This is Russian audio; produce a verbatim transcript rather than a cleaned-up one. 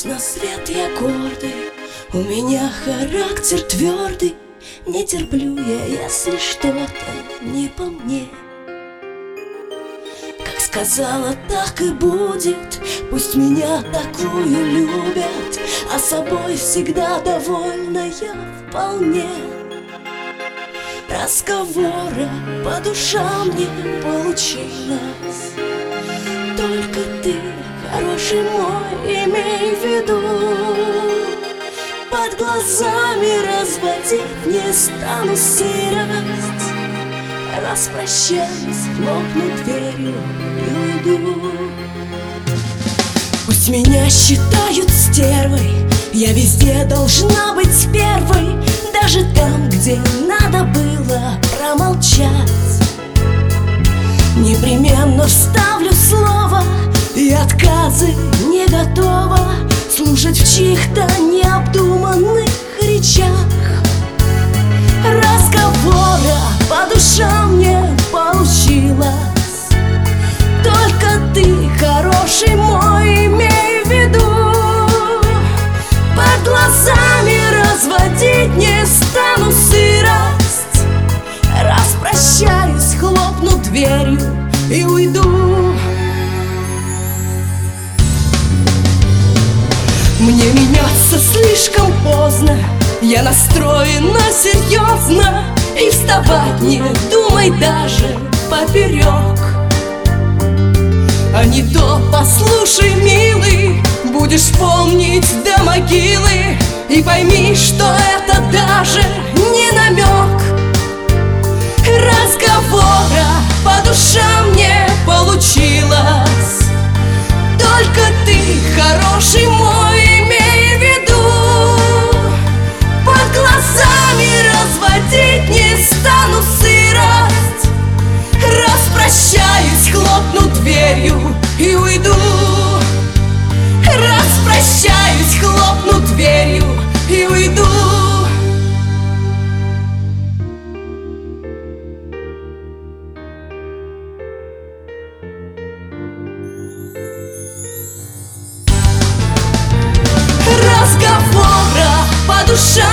Появлюсь на свет я гордый, у меня характер твердый. Не терплю я, если что-то не по мне. Как сказала, так и будет. Пусть меня такую любят, а собой всегда довольна я вполне. Разговора по душам не получилось. Только ты, хороший мой, имей в виду. Под глазами разводить не стану сырость. Распрощаюсь, хлопну дверью и уйду. Пусть меня считают стервой, я везде должна быть первой, даже там, где надо было промолчать. Непременно вставлю слово, и отказы не готова слушать в чьих-то необдуманных речах. Разговора по душам не получилось. Только ты, хороший мой, имей в виду. Под глазами разводить не стану сырость. Распрощаюсь, хлопну дверью и уйду. Мне меняться слишком поздно, я настроена серьезно. И вставать не думай даже поперек. А не то, послушай, милый, будешь помнить до могилы. И пойми, что это даже не намек. Разговора по душам не получилось. Только ты, хороший мой, имей в виду. Под глазами разводить не стану сырость. Распрощаюсь, хлопну дверью и уйду. Распрощаюсь, хлопну дверью и уйду. Разговора по душам